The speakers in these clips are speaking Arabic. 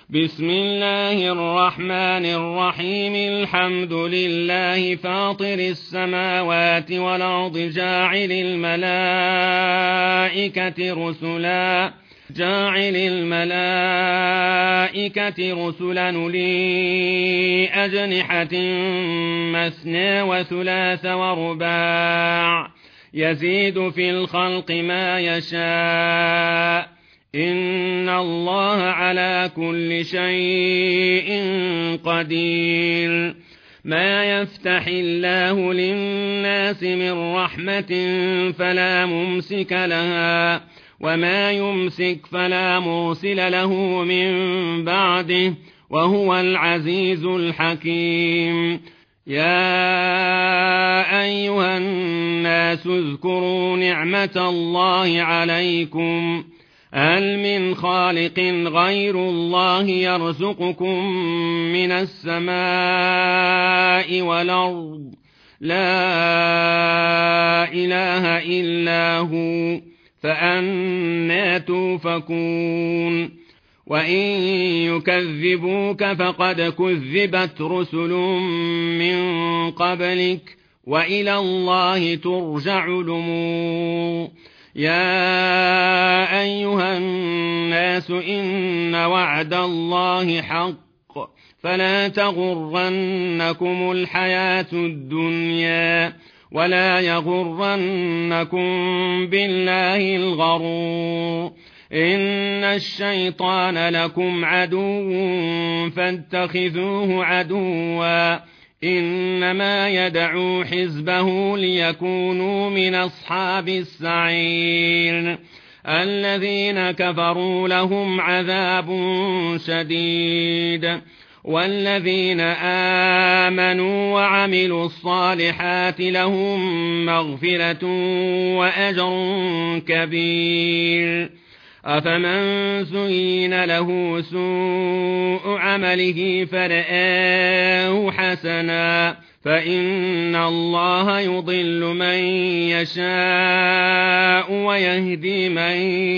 بسم الله الرحمن الرحيم. الحمد لله فاطر السماوات والأرض جاعل الملائكة رسلا أولي أجنحة مثنى وثلاث ورباع يزيد في الخلق ما يشاء إن الله على كل شيء قدير. ما يفتح الله للناس من رحمة فلا ممسك لها وما يمسك فلا مرسل له من بعده وهو العزيز الحكيم. يا أيها الناس اذكروا نعمة الله عليكم هل من خالق غير الله يرزقكم من السماء والأرض لا إله إلا هو فأنى توفكون. وإن يكذبوك فقد كذبت رسل من قبلك وإلى الله ترجع الأمور. يا أيها الناس إن وعد الله حق فلا تغرنكم الحياة الدنيا ولا يغرنكم بالله الغرور. إن الشيطان لكم عدو فاتخذوه عدوا إنما يدعو حزبه ليكونوا من أصحاب السعير. الذين كفروا لهم عذاب شديد والذين آمنوا وعملوا الصالحات لهم مغفرة وأجر كبير. أفمن زين له سوء عمله فرآه حسنا فإن الله يضل من يشاء ويهدي من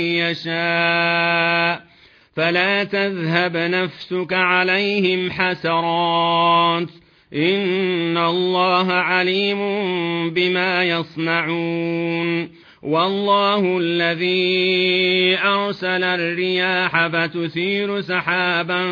يشاء فلا تذهب نفسك عليهم حسرات إن الله عليم بما يصنعون. والله الذي أرسل الرياح فتثير سحابا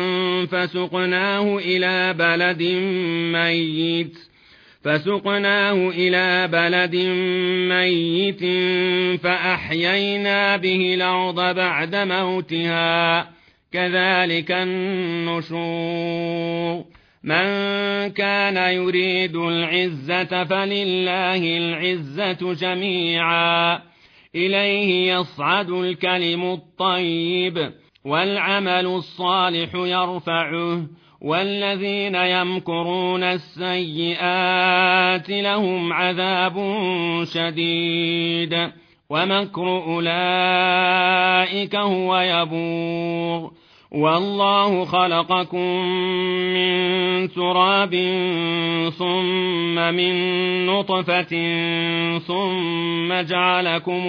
فسقناه إلى بلد ميت فأحيينا به الأرض بعد موتها كذلك النشور. من كان يريد العزة فلله العزة جميعا إليه يصعد الكلم الطيب والعمل الصالح يرفعه والذين يمكرون السيئات لهم عذاب شديد ومكر أولئك هو يبور. والله خلقكم من تراب ثم من نطفة ثم جعلكم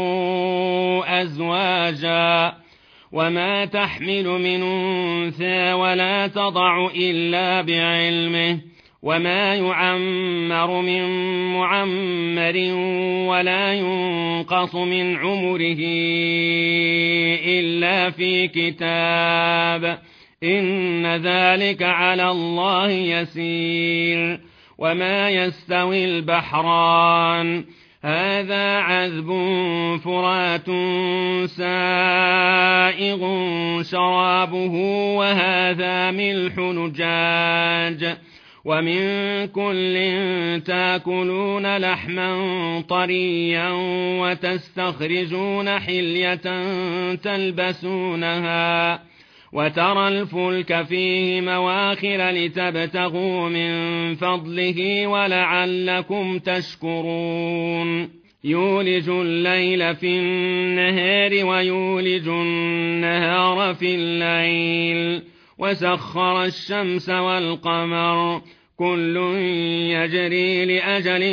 أزواجا وما تحمل من أنثى ولا تضع إلا بعلمه وما يعمر من معمر ولا ينقص من عمره إلا في كتاب إن ذلك على الله يسير. وما يستوي البحران هذا عذب فرات سائغ شرابه وهذا ملح نجاج ومن كل تاكلون لحما طريا وتستخرجون حلية تلبسونها وترى الفلك فيه مواخر لتبتغوا من فضله ولعلكم تشكرون. يولج الليل في النهار ويولج النهار في الليل وسخر الشمس والقمر كل يجري لأجل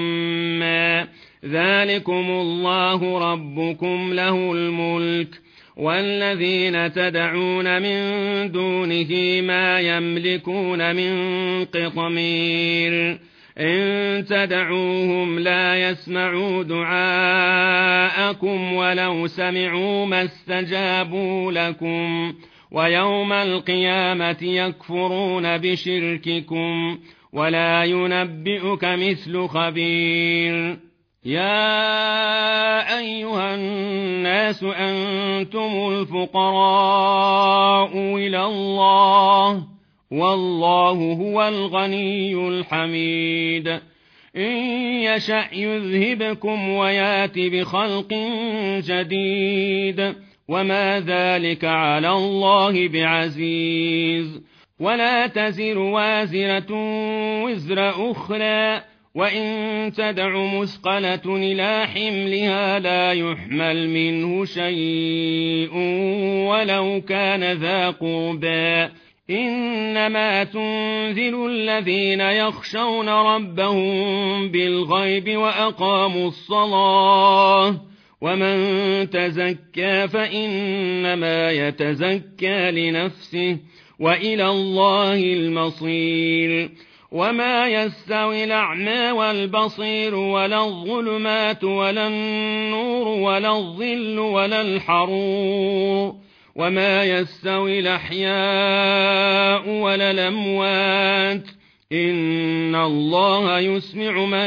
مسمى ذلكم الله ربكم له الملك والذين تدعون من دونه ما يملكون من قطمير إن تدعوهم لا يسمعوا دعاءكم ولو سمعوا ما استجابوا لكم ويوم القيامة يكفرون بشرككم ولا ينبئك مثل خبير يا أيها الناس أنتم الفقراء إلى الله والله هو الغني الحميد إن يشأ يذهبكم ويات بخلق جديد وما ذلك على الله بعزيز ولا تزر وازرة وزر أخرى وإن تدع مثقلة إلى حملها لا يحمل منه شيء ولو كان ذا قربى إنما تنذر الذين يخشون ربهم بالغيب وأقاموا الصلاة ومن تزكى فإنما يتزكى لنفسه وإلى الله المصير وما يستوي الأعمى والبصير ولا الظلمات ولا النور ولا الظل ولا الحرور وما يستوي الأحياء ولا الأموات إن الله يسمع من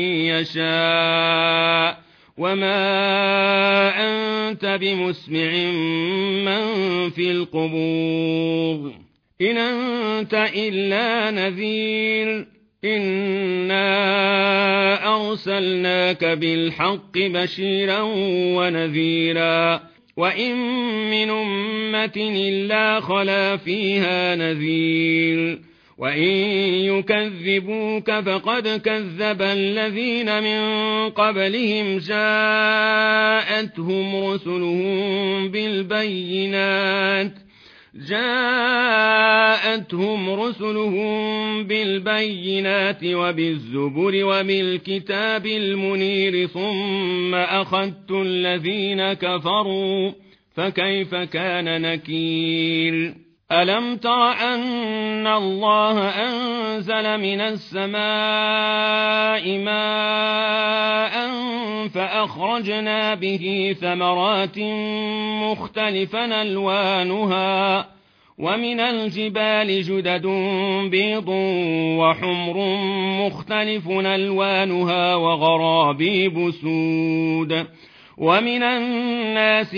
يشاء وما أنت بمسمع من في القبور إن أنت إلا نذير إنا أرسلناك بالحق بشيرا ونذيرا وإن من أمة إلا خلا فيها نذير وإن يكذبوك فقد كذب الذين من قبلهم جاءتهم رسلهم بالبينات وبالزبر وبالكتاب المنير ثم أخذت الذين كفروا فكيف كان نكير ألم تر أن الله أنزل من السماء ماء فأخرجنا به ثمرات مختلفا ألوانها ومن الجبال جدد بيض وحمر مختلف ألوانها وغرابيب سود ومن الناس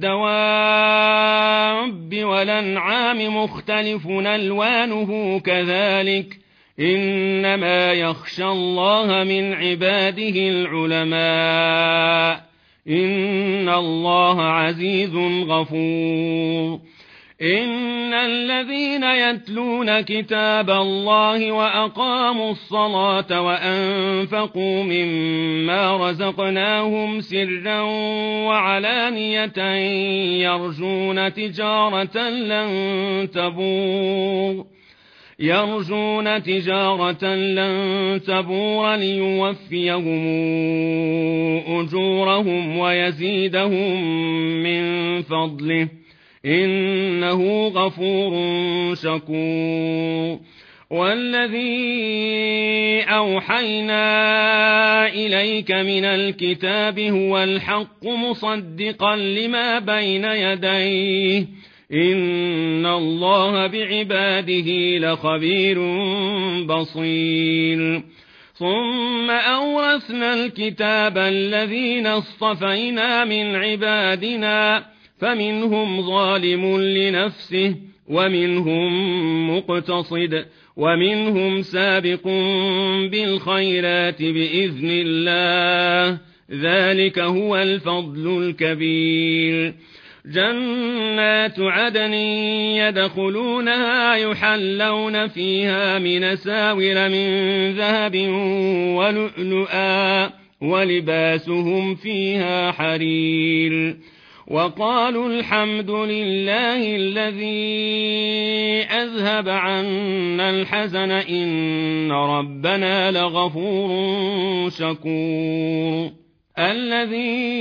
والدواب والأنعام مختلف ألوانه كذلك إنما يخشى الله من عباده العلماء إن الله عزيز غفور إن الذين يتلون كتاب الله وأقاموا الصلاة وأنفقوا مما رزقناهم سرا وعلانية يرجون تجارة لن تبور ليوفيهم أجورهم ويزيدهم من فضله إنه غفور شكور والذي أوحينا إليك من الكتاب هو الحق مصدقا لما بين يديه إن الله بعباده لخبير بصير ثم أورثنا الكتاب الذين اصطفينا من عبادنا فمنهم ظالم لنفسه ومنهم مقتصد ومنهم سابق بالخيرات بإذن الله ذلك هو الفضل الكبير جنات عدن يدخلونها يحلون فيها من ساور من ذهب ولؤلؤا ولباسهم فيها حرير وقالوا الحمد لله الذي أذهب عنا الحزن إن ربنا لغفور شكور الذي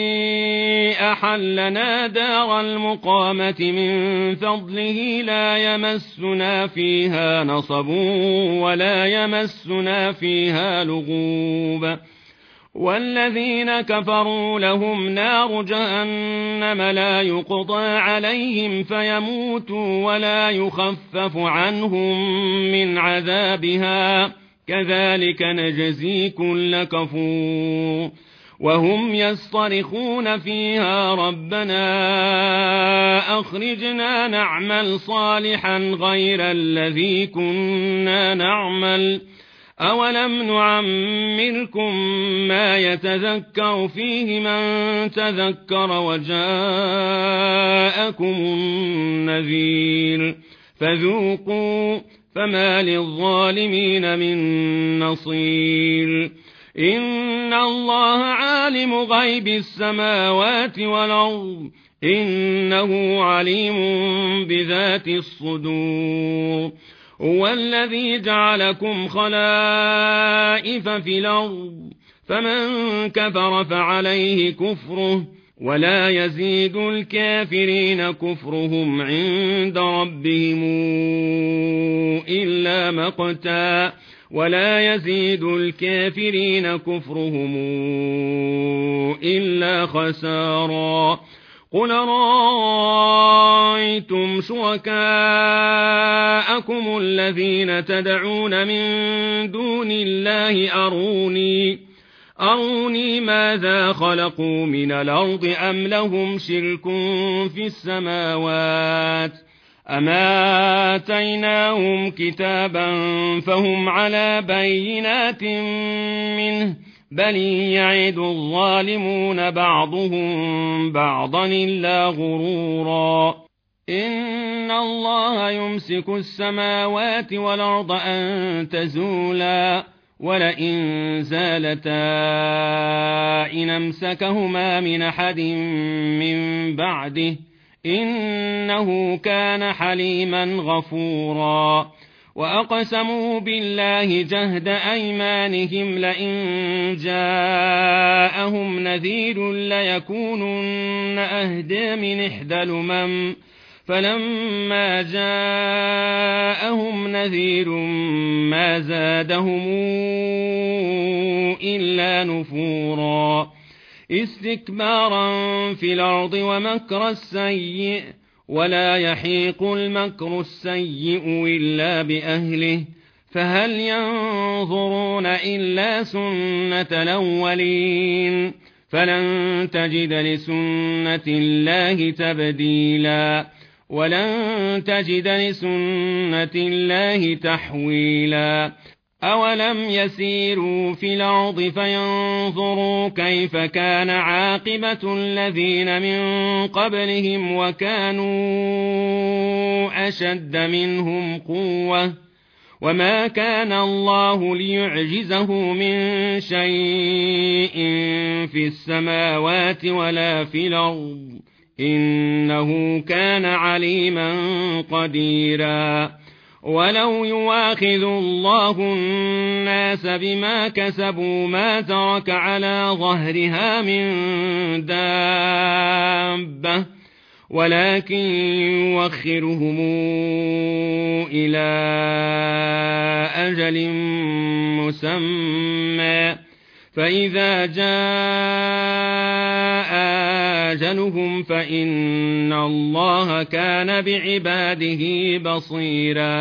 أحلنا دار المقامة من فضله لا يمسنا فيها نصب ولا يمسنا فيها لغوب والذين كفروا لهم نار جهنم لا يقضى عليهم فيموتوا ولا يخفف عنهم من عذابها كذلك نجزي كل كفور وهم يصطرخون فيها ربنا أخرجنا نعمل صالحا غير الذي كنا نعمل أولم نعمركم ما يتذكر فيه من تذكر وجاءكم النذير فذوقوا فما للظالمين من نصير إن الله عالم غيب السماوات والأرض إنه عليم بذات الصدور هو الذي جعلكم خلائف في الأرض فمن كفر فعليه كفره ولا يزيد الكافرين كفرهم عند ربهم إلا مقتا ولا يزيد الكافرين كفرهم إلا خسارا قل رأيتم شركاءكم الذين تدعون من دون الله أروني ماذا خلقوا من الأرض أم لهم شرك في السماوات أما آتيناهم كتابا فهم على بينات منه بل يعد الظالمون بعضهم بعضا إلا غرورا إن الله يمسك السماوات والأرض أن تزولا ولئن زالتا إن أمسكهما من أحد من بعده إنه كان حليما غفورا وأقسموا بالله جهد أيمانهم لئن جاءهم نذير ليكونن أهدى من إحدى الأمم فلما جاءهم نذير ما زادهم إلا نفورا استكبارا في الأرض ومكر السيء ولا يحيق المكر السيء إلا بأهله فهل ينظرون إلا سنة الأولين فلن تجد لسنة الله تبديلا ولن تجد لسنة الله تحويلا أولم يسيروا في الأرض فينظروا كيف كان عاقبة الذين من قبلهم وكانوا أشد منهم قوة وما كان الله ليعجزه من شيء في السماوات ولا في الأرض إنه كان عليما قديرا ولو يواخذ الله الناس بما كسبوا ما ترك على ظهرها من دابة ولكن يوخرهم إلى أجل مسمى فإذا جاء أجلهم فإن الله كان بعباده بصيرا